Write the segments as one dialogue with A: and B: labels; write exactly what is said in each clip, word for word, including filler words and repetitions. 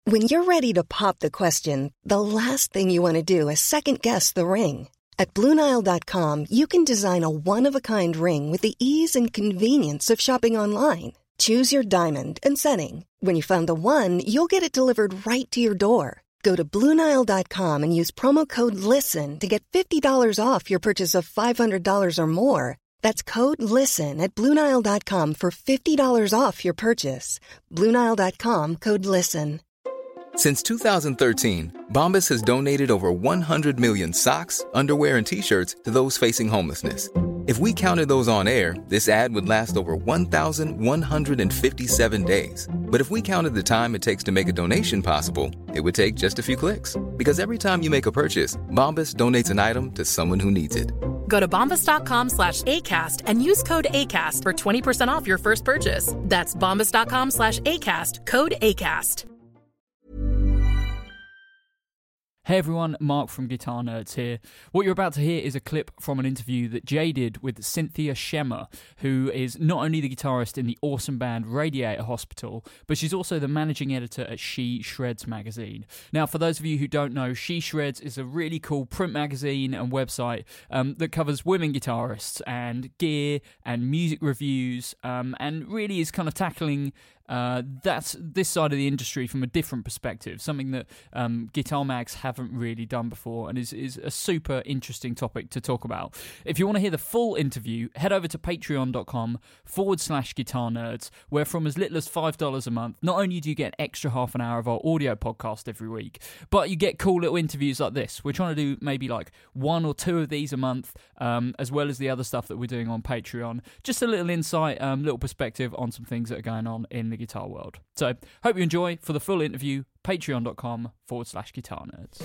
A: When you're ready to pop the question, the last thing you want to do is second-guess the ring. At Blue Nile dot com, you can design a one-of-a-kind ring with the ease and convenience of shopping online. Choose your diamond and setting. When you find the one, you'll get it delivered right to your door. Go to Blue Nile dot com and use promo code LISTEN to get fifty dollars off your purchase of five hundred dollars or more. That's code LISTEN at Blue Nile dot com for fifty dollars off your purchase. Blue Nile dot com, code LISTEN.
B: Since two thousand thirteen, Bombas has donated over one hundred million socks, underwear, and T-shirts to those facing homelessness. If we counted those on air, this ad would last over one thousand one hundred fifty-seven days. But if we counted the time it takes to make a donation possible, it would take just a few clicks. Because every time you make a purchase, Bombas donates an item to someone who needs it.
C: Go to bombas.com slash ACAST and use code ACAST for twenty percent off your first purchase. That's bombas.com slash ACAST, code ACAST.
D: Hey everyone, Mark from Guitar Nerds here. What you're about to hear is a clip from an interview that Jay did with Cynthia Schemmer, who is not only the guitarist in the awesome band Radiator Hospital, but she's also the managing editor at She Shreds magazine. Now, for those of you who don't know, She Shreds is a really cool print magazine and website um, that covers women guitarists and gear and music reviews, um, and really is kind of tackling Uh, that's this side of the industry from a different perspective, something that um, guitar mags haven't really done before, and is, is a super interesting topic to talk about. If you want to hear the full interview, head over to patreon.com forward slash guitar nerds, where from as little as five dollars a month, not only do you get an extra half an hour of our audio podcast every week, but you get cool little interviews like this. We're trying to do maybe like one or two of these a month, um, as well as the other stuff that we're doing on Patreon. Just a little insight, um, little perspective on some things that are going on in the guitar world. So, hope you enjoy. For the full interview, patreon.com forward slash guitar nerds.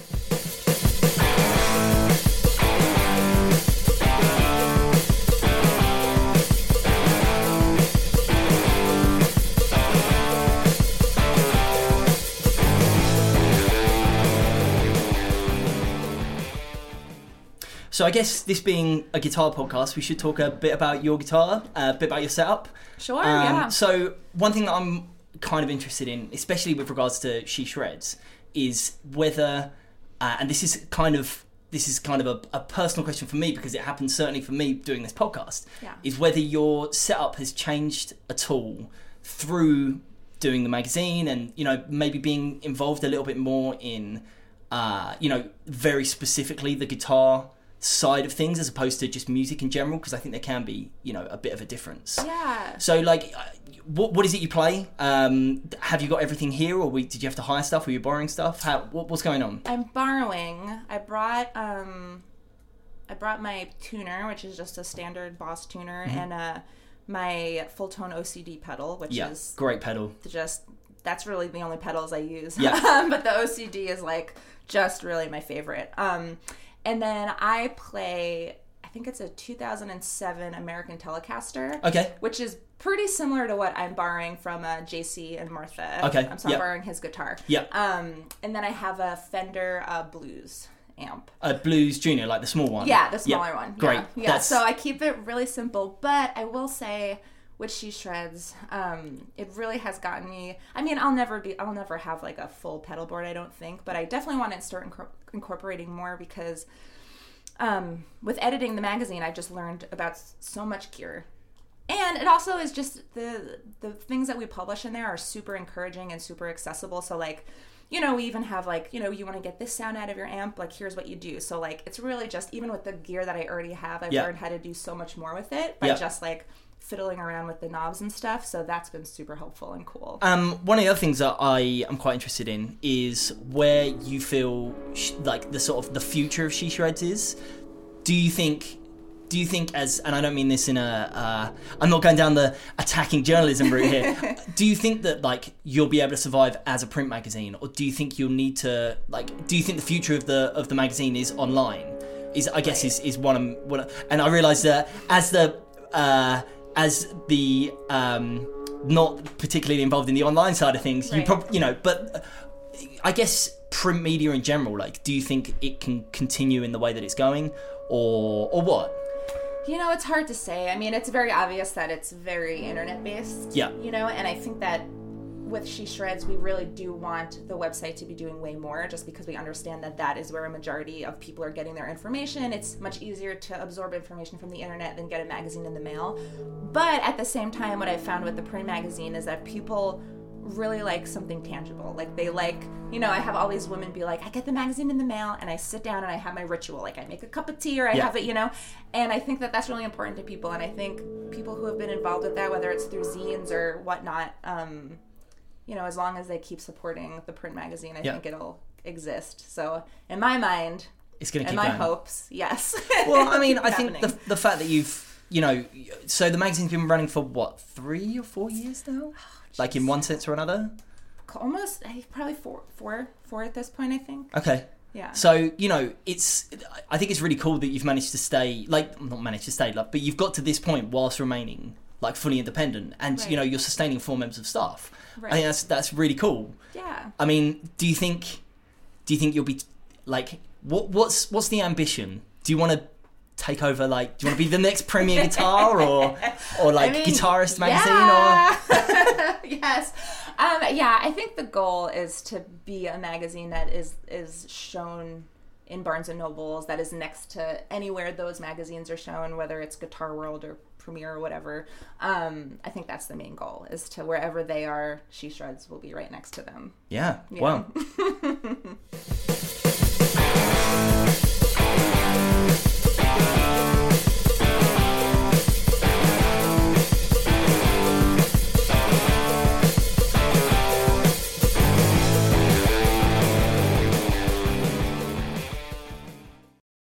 E: So I guess this being a guitar podcast, we should talk a bit about your guitar, a bit about your setup.
F: Sure,
E: um,
F: yeah.
E: So one thing that I'm kind of interested in, especially with regards to She Shreds, is whether, uh, and this is kind of this is kind of a, a personal question for me because it happened certainly for me doing this podcast,
F: yeah.
E: is whether your setup has changed at all through doing the magazine and, you know, maybe being involved a little bit more in, uh, you know, very specifically the guitar side of things as opposed to just music in general, because I think there can be, you know, a bit of a difference.
F: Yeah.
E: So, like, what what is it you play? Um, have you got everything here, or we, did you have to hire stuff? Were you borrowing stuff? How what, what's going on?
F: I'm borrowing. I brought um, I brought my tuner, which is just a standard Boss tuner, mm-hmm. and uh, my full tone O C D pedal, which
E: yeah,
F: is
E: great pedal.
F: Just that's really the only pedals I use.
E: Yeah.
F: But the O C D is like just really my favorite. Um. And then I play, I think it's a two thousand seven American Telecaster.
E: Okay.
F: Which is pretty similar to what I'm borrowing from uh, J C and Martha.
E: Okay.
F: Um, so I'm
E: yep.
F: borrowing his guitar.
E: Yeah.
F: Um, and then I have a Fender uh, Blues amp.
E: A Blues Junior, like the small one?
F: Yeah, the smaller
E: yep.
F: one.
E: Great.
F: Yeah. yeah.
E: That's...
F: So I keep it really simple, but I will say, with She Shreds, um, it really has gotten me. I mean, I'll never be, I'll never have like a full pedal board, I don't think, but I definitely want to start inc- incorporating more because um, with editing the magazine, I just learned about so much gear, and it also is just the the things that we publish in there are super encouraging and super accessible. So like, you know, we even have like, you know, you want to get this sound out of your amp, like here's what you do. So like, it's really just even with the gear that I already have, I've
E: yeah.
F: learned how to do so much more with it by
E: yeah.
F: just like fiddling around with the knobs and stuff, so that's been super helpful and cool.
E: Um, one of the other things that I am quite interested in is where you feel sh- like the sort of the future of She Shreds is. Do you think, do you think as, and I don't mean this in a, uh, I'm not going down the attacking journalism route here. Do you think that like you'll be able to survive as a print magazine, or do you think you'll need to like? Do you think the future of the of the magazine is online? Is I guess is is one of one, of, and I realise that as the uh, as the um, not particularly involved in the online side of things, right. you probably you know, but I guess print media in general, like, do you think it can continue in the way that it's going, or or what?
F: You know, it's hard to say. I mean, it's very obvious that it's very internet based.
E: Yeah.
F: You know, and I think that with She Shreds, we really do want the website to be doing way more, just because we understand that that is where a majority of people are getting their information. It's much easier to absorb information from the internet than get a magazine in the mail. But at the same time, what I've found with the print magazine is that people really like something tangible. Like they like, you know, I have all these women be like, I get the magazine in the mail and I sit down and I have my ritual. Like I make a cup of tea or I
E: yeah.
F: have it, you know, and I think that that's really important to people. And I think people who have been involved with that, whether it's through zines or whatnot, um, you know, as long as they keep supporting the print magazine, I yeah. think it'll exist. So in my mind,
E: it's going to keep
F: in my
E: going.
F: hopes, yes.
E: Well, I mean, I think the the fact that you've, you know, so the magazine's been running for what, three or four years now? Like in one sense or another?
F: Almost, I think probably four, four, four at this point, I think.
E: Okay.
F: Yeah.
E: So, you know, it's, I think it's really cool that you've managed to stay, like, not managed to stay, like, but you've got to this point whilst remaining, like, fully independent. And, right. you know, you're sustaining four members of staff. Right. I think that's, that's really cool.
F: Yeah.
E: I mean, do you think, do you think you'll be, like, what, what's, what's the ambition? Do you want to take over, like, do you want to be the next Premier Guitar or or like I mean, Guitarist magazine
F: yeah. or yes um yeah I think the goal is to be a magazine that is is shown in Barnes and Nobles, that is next to anywhere those magazines are shown, whether it's Guitar World or Premiere or whatever. um I think that's the main goal, is to wherever they are, She Shreds will be right next to them.
E: Yeah,
F: yeah.
E: Wow.